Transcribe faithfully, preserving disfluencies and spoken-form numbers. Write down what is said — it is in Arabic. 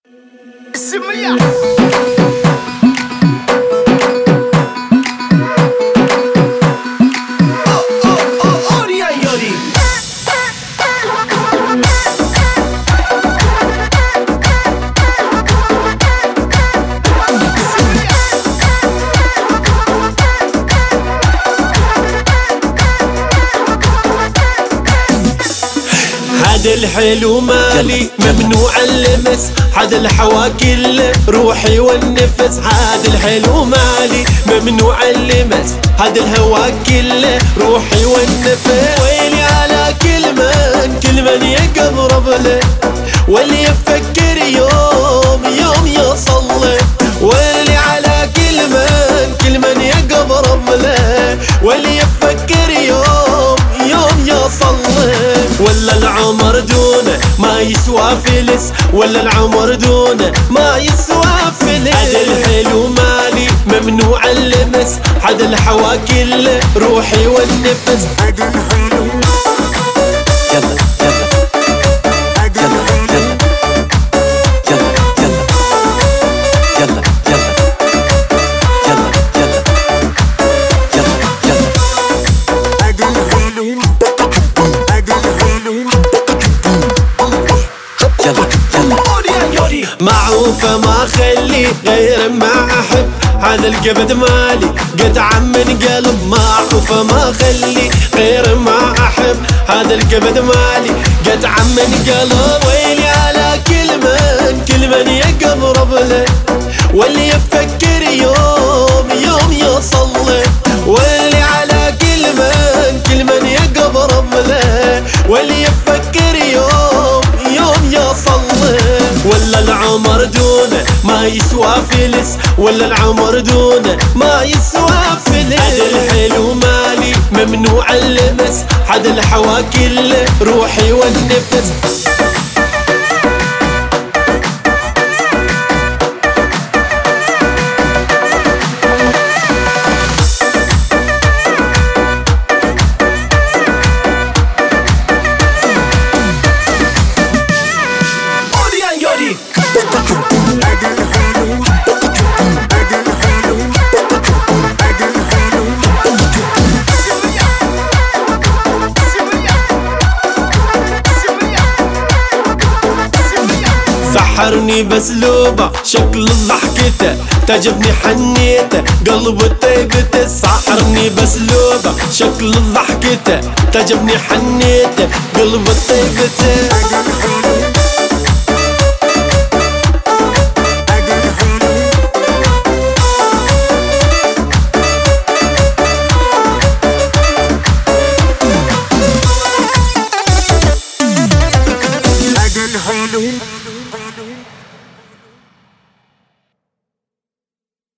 السمية هذا الحلو مالي ممنوع اللمس، هذا الحوا كله روحي والنفس. هذا الحلو مالي ممنوع اللمس، هذا الهوا كله روحي والنفس. ويلي على كل من كل من يقرب له، واللي يفكر يوم يوم يوصل له. ويلي على كل من كل من يقرب له، واللي يفكر يوم يوم يوصل له. ولا العمر دونه ما يسوى فلس، ولا العمر دونه ما يسوى فلس. هذا الحلو مالي ممنوع اللمس، هذا الحوا كله روحي والنفس. هذا الحلو يلا يلا يلا معروفة ما خلي غير ما أحب، هذا الكبد مالي قطعة من قلب. معروفة ما خلي غير ما أحب، هذا الكبد مالي قطعة من قلب. ويلي على كل من كل من يقرب له، واللي يفكر يوم يوم يوصل له. واللي على كل من كل من يقرب له، واللي يفكر يوم يوم يوصل له. ولا العمر دونه ما يسوى فلس، ولا العمر دونه ما يسوى فلس. هذا الحلو مالي ممنوع اللمس، هذا الحوا كله روحي والنفس. سحرني بسلوبه شكل ضحكته، تعجبني حنيته قلبه طيبته. سحرني بسلوبه شكل ضحكته، تعجبني حنيته قلبه طيبته. الحلو